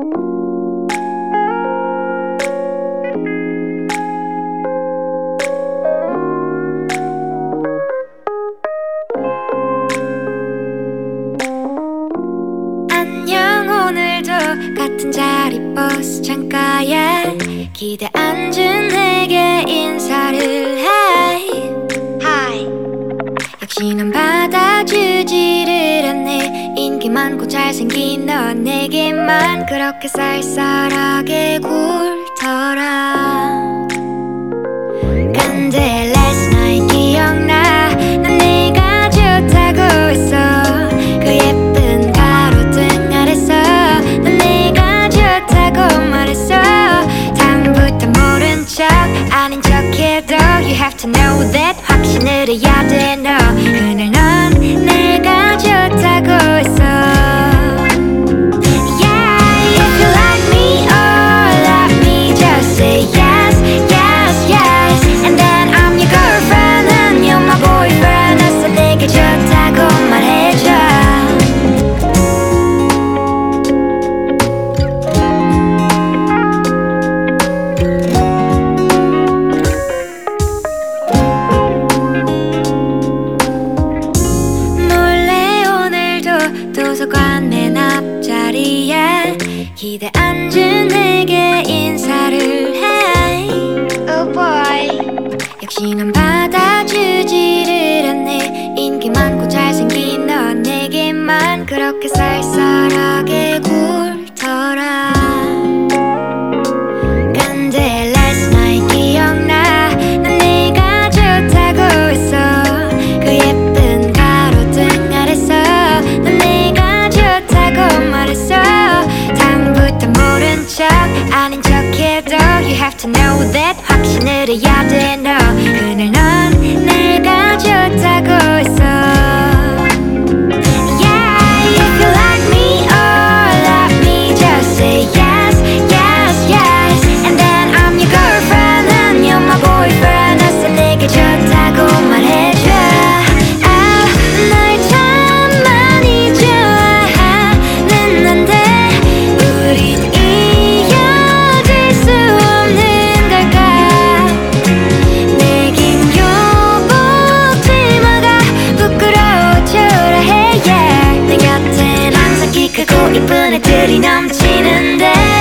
같은 자리 버스 창가에 기대 앉은 내게 인사를 해. Hi. 역시 넌 받아주지를 않네. 인기 많고 잘생긴 너 내게만 그렇게 쌀쌀하게 굴더라. 근데 last night 기억나. 난 내가 좋다고 했어. 그 예쁜 가로등 아래서 난 내가 좋다고 말했어. 다음부터 모른 척 아닌 척해도 You have to know that 확신을 해야 돼 너. 그날 넌 내가 좋다고 했어. 도서관 맨 앞자리에 기대 앉은 내게 인사를 해. Oh boy. 역시 넌 받아주지를 않네. 인기 많고 잘생긴 너 내게만 그렇게 쌀쌀하게 굴더라. 근데 last night 기억나. 난 내가 좋다고 했어. 그 예쁜 가로등 아래서 난 내가 좋다고 말했어. 다음부터 모른 척 아닌 척해도 You have to know that 확신을 해야 돼 너. 그날 넌 내가 좋다고 했어. 크고 이쁜 애들이 넘치는데